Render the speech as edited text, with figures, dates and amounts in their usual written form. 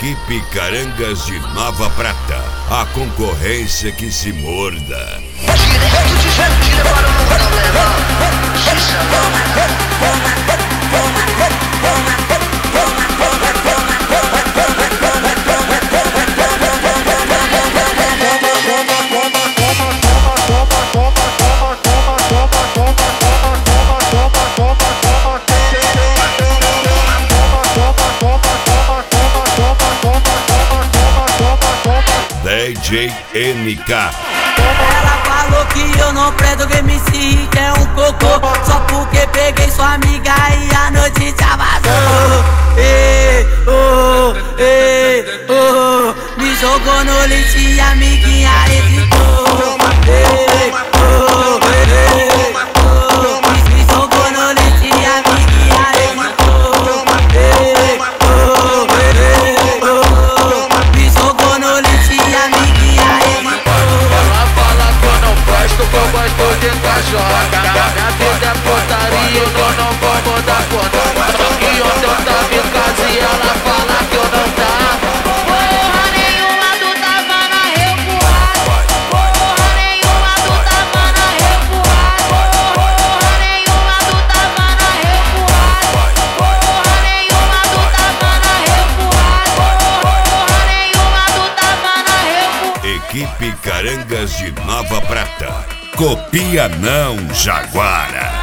Equipe Carangas de Nova Prata, a concorrência que se morda. DJ NK. Ela falou que eu não presto, que MC Hit é um cocô, só porque peguei sua amiga e a notícia vazou. Me jogou no lixo e a amiguinha hesitou. Me jogou no lixo e a amiguinha hesitou. Me jogou no lixo e a amiguinha hesitou. Ela fala que eu não presto, que eu gosto de cajoca. Minha vida é putaria, eu não vou mudar conta. Só que ontem eu tava em casa e ela fala que eu não tava. Porra nenhuma, tu tava na revoada. Porra nenhuma, tu tava na revoada. Porra nenhuma, tu tava na revoada. Porra nenhuma, tu tava na revoada. Porra nenhuma, tu tava na revoada. Equipe Carangas de Nova Prata. Copia não, Jaguara.